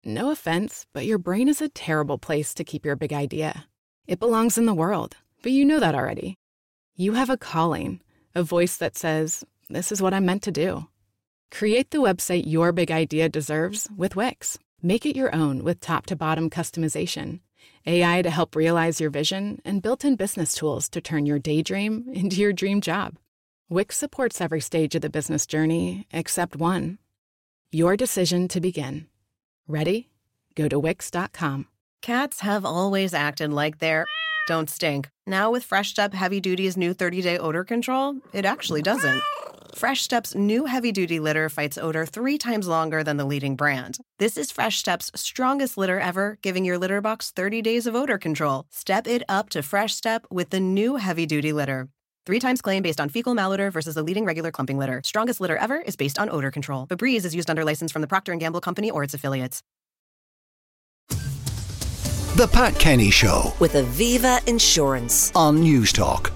No offense, but your brain is a terrible place to keep your big idea. It belongs in the world, but you know that already. You have a calling, a voice that says, this is what I'm meant to do. Create the website your big idea deserves with Wix. Make it your own with top-to-bottom customization, AI to help realize your vision, and built-in business tools to turn your daydream into your dream job. Wix supports every stage of the business journey except one. Your decision to begin. Ready? Go to Wix.com. Cats have always acted like they're don't stink. Now with Fresh Step Heavy Duty's new 30-day odor control, it actually doesn't. Fresh Step's new heavy-duty litter fights odor 3 times longer than the leading brand. This is Fresh Step's strongest litter ever, giving your litter box 30 days of odor control. Step it up to Fresh Step with the new heavy-duty litter. 3 times claim based on fecal malodor versus the leading regular clumping litter. Strongest litter ever is based on odor control. Febreze is used under license from the Procter & Gamble Company or its affiliates. The Pat Kenny Show with Aviva Insurance on Newstalk.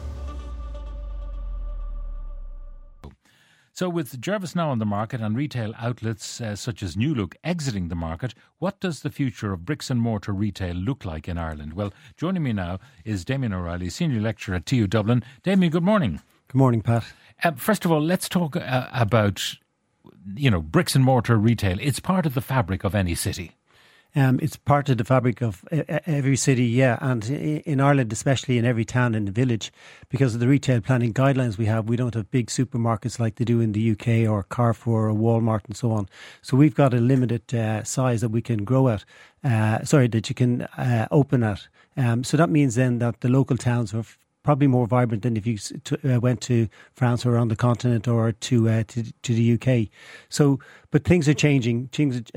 So with Jervis now on the market and retail outlets such as New Look exiting the market, what does the future of bricks and mortar retail look like in Ireland? Well, joining me now is Damien O'Reilly, Senior Lecturer at TU Dublin. Damien, good morning. Good morning, Pat. First of all, let's talk about, bricks and mortar retail. It's part of the fabric of any city. It's part of the fabric of every city, yeah, and in Ireland, especially in every town and village, because of the retail planning guidelines we have. We don't have big supermarkets like they do in the UK or Carrefour or Walmart and so on. So we've got a limited size that we can grow at, that you can open at. So that means then that the local towns are probably more vibrant than if you went to France or around the continent or to the UK. So, but things are changing.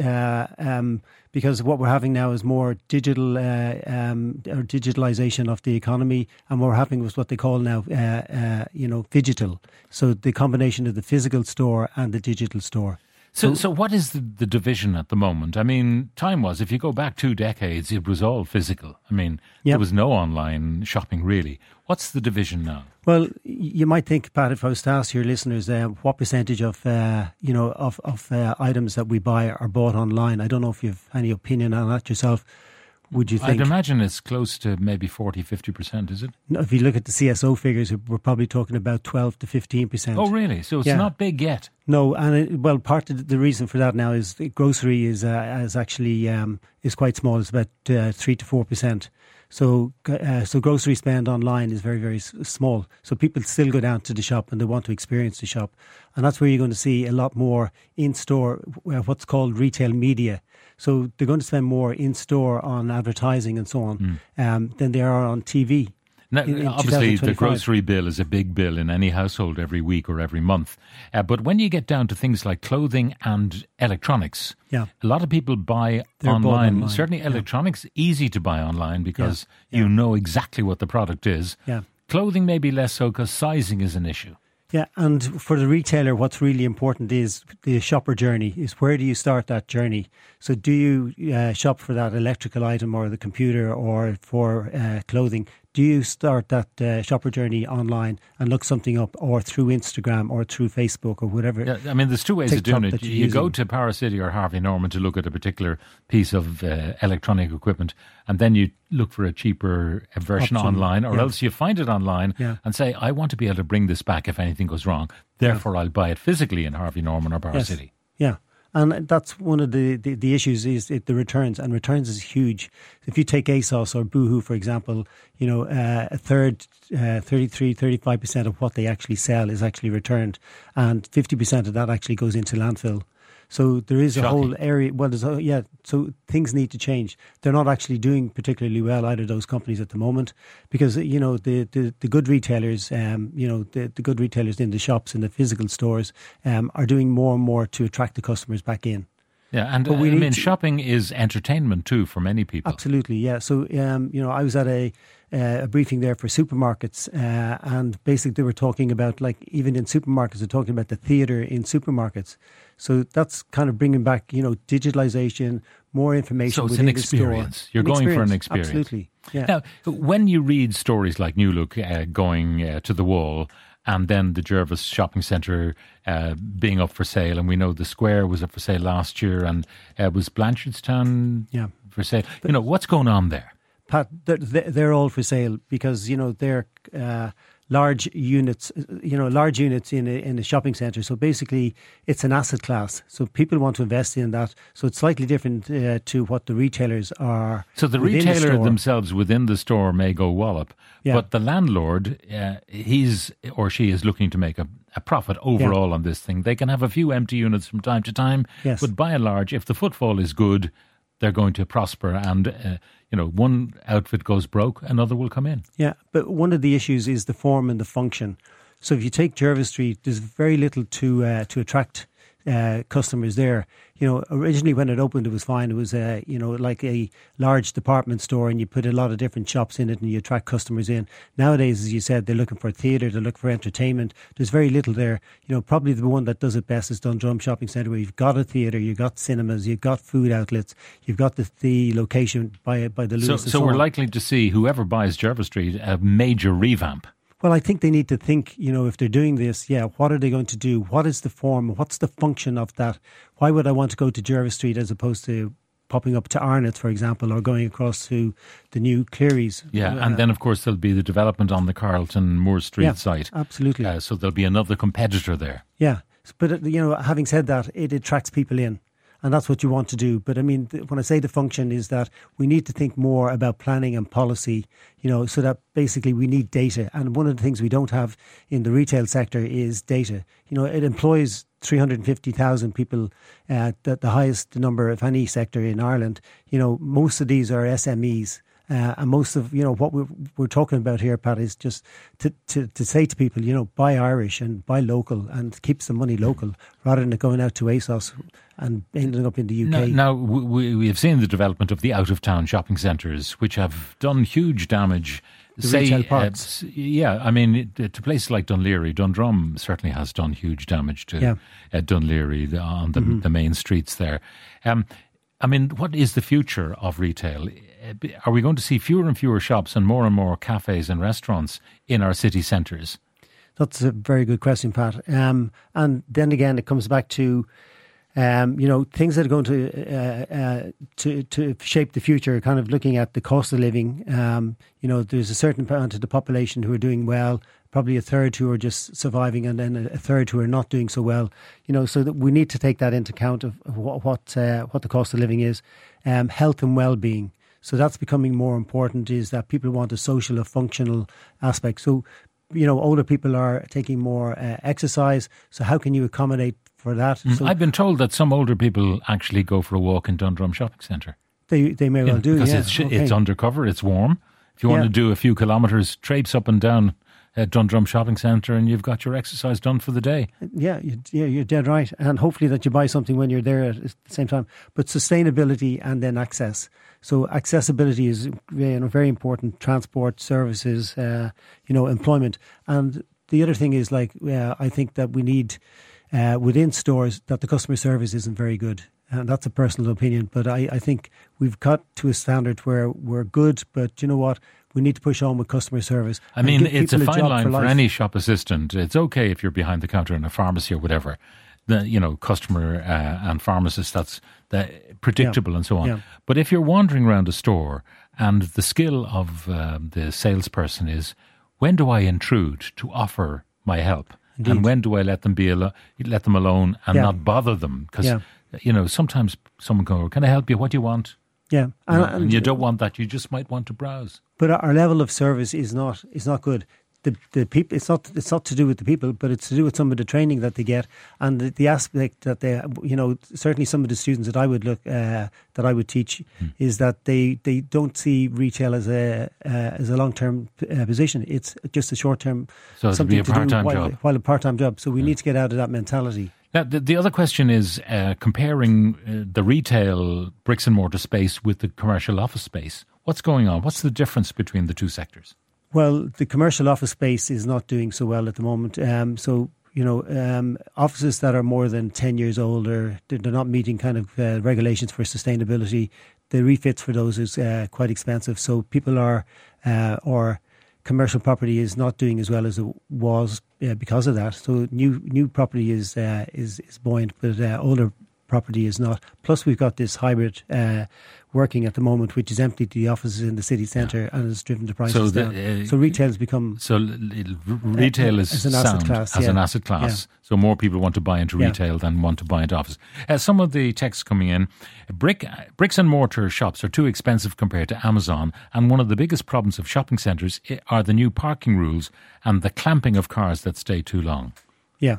Because what we're having now is more digital or digitalization of the economy, and what we're having was what they call now, phygital. So the combination of the physical store and the digital store. So what is the division at the moment? I mean, time was, if you go back 2 decades, it was all physical. I mean, There was no online shopping really. What's the division now? Well, you might think, Pat, if I was to ask your listeners what percentage of items that we buy are bought online. I don't know if you have any opinion on that yourself. Would you think? I'd imagine it's close to maybe 40-50%, is it? No, if you look at the CSO figures, we're probably talking about 12 to 15%. Oh, really? So it's not big yet? No, and part of the reason for that now is the grocery is quite small. It's about 3 to 4%. So grocery spend online is very, very small. So people still go down to the shop and they want to experience the shop. And that's where you're going to see a lot more in-store, what's called retail media. So they're going to spend more in-store on advertising and so on than they are on TV. Now, obviously, the grocery bill is a big bill in any household every week or every month. But when you get down to things like clothing and electronics, a lot of people buy online. Certainly electronics, easy to buy online because you know exactly what the product is. Yeah. Clothing maybe less so because sizing is an issue. Yeah, and for the retailer, what's really important is the shopper journey, is where do you start that journey? So do you shop for that electrical item or the computer or for clothing? Do you start that shopper journey online and look something up or through Instagram or through Facebook or whatever? Yeah, I mean, there's 2 ways TikTok of doing it. You go to Power City or Harvey Norman to look at a particular piece of electronic equipment, and then you look for a cheaper version online, or else you find it online and say, I want to be able to bring this back if anything goes wrong. Therefore, I'll buy it physically in Harvey Norman or Power City. Yeah. And that's one of the issues is the returns, and returns is huge. If you take ASOS or Boohoo, for example, a third, 35% of what they actually sell is actually returned, and 50% of that actually goes into landfill. So there is a whole area. Well, so things need to change. They're not actually doing particularly well, either of those companies at the moment, because the good retailers, the good retailers in the shops in the physical stores are doing more and more to attract the customers back in. Yeah, and shopping is entertainment too for many people. Absolutely, yeah. So I was at a briefing there for supermarkets, and basically they were talking about, like, even in supermarkets, they're talking about the theatre in supermarkets. So that's kind of bringing back, digitalization, more information. So it's an experience. You're going for an experience. Absolutely. Yeah. Now, when you read stories like New Look going to the wall, and then the Jervis Shopping Centre being up for sale. And we know the Square was up for sale last year, and was Blanchardstown for sale. But, what's going on there? Pat, they're all for sale because, they're large units, in a shopping centre. So basically, it's an asset class. So people want to invest in that. So it's slightly different to what the retailers are. So the retailer themselves within the store may go wallop, but the landlord, he's or she is looking to make a profit overall on this thing. They can have a few empty units from time to time, but by and large, if the footfall is good, they're going to prosper, and one outfit goes broke, another will come in. Yeah, but one of the issues is the form and the function. So if you take Jervis Street, there's very little to attract customers there. Originally when it opened, it was fine. It was like a large department store, and you put a lot of different shops in it, and you attract customers in. Nowadays, as you said, they're looking for theatre, they're looking for entertainment. There's very little there. Probably the one that does it best is Dundrum Shopping Centre, where you've got a theatre, you've got cinemas, you've got food outlets, you've got the location by the Lewis. So we're likely to see whoever buys Jervis Street a major revamp. Well, I think they need to think, if they're doing this, what are they going to do? What is the form? What's the function of that? Why would I want to go to Jervis Street as opposed to popping up to Arnott, for example, or going across to the new Clearys? Yeah, and then, of course, there'll be the development on the Carlton Moore Street site. Absolutely. So there'll be another competitor there. Yeah, but, having said that, it attracts people in. And that's what you want to do. But I mean, when I say the function is that we need to think more about planning and policy, so that basically we need data. And one of the things we don't have in the retail sector is data. It employs 350,000 people, the highest number of any sector in Ireland. Most of these are SMEs. And most of what we're talking about here, Pat, is just to say to people, buy Irish and buy local and keep some money local rather than going out to ASOS and ending up in the UK. Now we have seen the development of the out-of-town shopping centres, which have done huge damage. Retail parks. To places like Dunleary, Dundrum certainly has done huge damage to Dunleary on the main streets there. What is the future of retail? Are we going to see fewer and fewer shops and more cafes and restaurants in our city centres? That's a very good question, Pat. And then again, it comes back to things that are going to shape the future. Kind of looking at the cost of living. There's a certain amount of the population who are doing well. Probably a third who are just surviving, and then a third who are not doing so well. So that we need to take that into account of what the cost of living is. Health and well-being. So that's becoming more important, is that people want a social or functional aspect. So, older people are taking more exercise. So how can you accommodate for that? So I've been told that some older people actually go for a walk in Dundrum Shopping Centre. They may well do, because it's undercover, it's warm. If you want to do a few kilometres, traipse up and down at Dundrum Shopping Centre, and you've got your exercise done for the day. Yeah, you're dead right. And hopefully that you buy something when you're there at the same time. But sustainability and then access. So accessibility is very important. Transport, services, employment. And the other thing is, I think that we need within stores that the customer service isn't very good. And that's a personal opinion. But I think we've got to a standard where we're good, but you know what? We need to push on with customer service. I mean, it's a fine line for any shop assistant. It's okay if you're behind the counter in a pharmacy or whatever. Customer and pharmacist, that's predictable and so on. Yeah. But if you're wandering around a store and the skill of the salesperson is, when do I intrude to offer my help? Indeed. And when do I let them alone and not bother them? Because, sometimes someone goes, can I help you? What do you want? Yeah. And you don't want that. You just might want to browse. But our level of service is not good. The people, it's not to do with the people, but it's to do with some of the training that they get and the aspect that they, certainly some of the students that I would teach is that they don't see retail as a long-term position. It's just a short-term, so it'll be a part-time job. While a part-time job. So we need to get out of that mentality. Now, the other question is comparing the retail bricks and mortar space with the commercial office space. What's going on? What's the difference between the two sectors? Well, the commercial office space is not doing so well at the moment. Offices that are more than 10 years old, they're not meeting kind of regulations for sustainability. The refits for those is quite expensive. So people or commercial property is not doing as well as it was because of that. So new property is buoyant, but older property is not. Plus, we've got this hybrid working at the moment, which has emptied the offices in the city centre and has driven the prices down. So retail has become... So retail is as an sound asset class, as an asset class. Yeah. So more people want to buy into retail than want to buy into office. Some of the texts coming in, bricks and mortar shops are too expensive compared to Amazon, and one of the biggest problems of shopping centres are the new parking rules and the clamping of cars that stay too long. Yeah.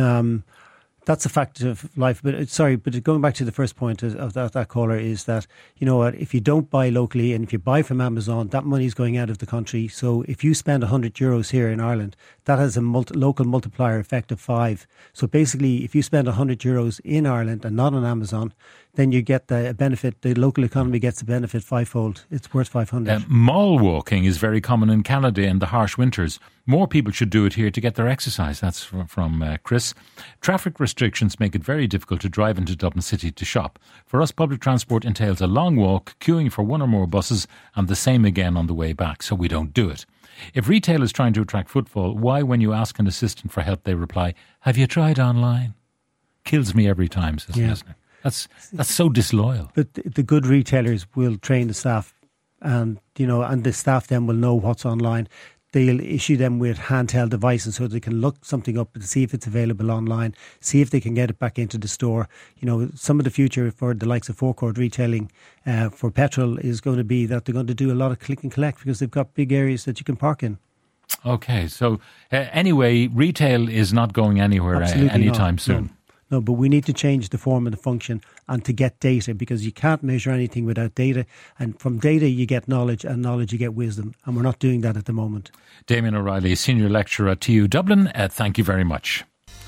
That's a fact of life. But going back to the first point of that caller is that, you know what, if you don't buy locally and if you buy from Amazon, that money is going out of the country. So if you spend €100 here in Ireland, that has a local multiplier effect of 5. So basically, if you spend €100 in Ireland and not on Amazon, then you get the benefit. The local economy gets the benefit fivefold. It's worth 500. Mall walking is very common in Canada in the harsh winters. More people should do it here to get their exercise. That's from Chris. Traffic restrictions make it very difficult to drive into Dublin City to shop. For us, public transport entails a long walk, queuing for one or more buses, and the same again on the way back, so we don't do it. If retail is trying to attract footfall, why, when you ask an assistant for help, they reply, "Have you tried online?" Kills me every time, says the listener. That's so disloyal. But the good retailers will train the staff, and the staff then will know what's online. They'll issue them with handheld devices so they can look something up and see if it's available online, see if they can get it back into the store. Some of the future for the likes of forecourt retailing for petrol is going to be that they're going to do a lot of click and collect because they've got big areas that you can park in. Okay, so anyway, retail is not going anywhere anytime soon. No, but we need to change the form and the function and to get data, because you can't measure anything without data. And from data, you get knowledge, and knowledge, you get wisdom. And we're not doing that at the moment. Damien O'Reilly, Senior Lecturer at TU Dublin, thank you very much.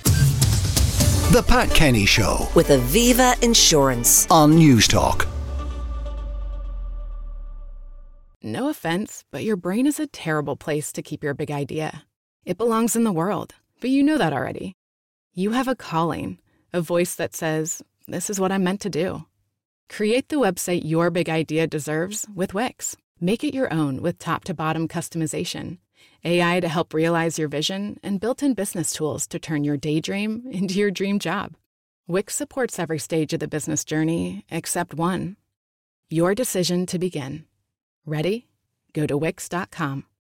The Pat Kenny Show with Aviva Insurance on News Talk. No offense, but your brain is a terrible place to keep your big idea. It belongs in the world, but you know that already. You have a calling, a voice that says, this is what I'm meant to do. Create the website your big idea deserves with Wix. Make it your own with top-to-bottom customization, AI to help realize your vision, and built-in business tools to turn your daydream into your dream job. Wix supports every stage of the business journey except one. Your decision to begin. Ready? Go to Wix.com.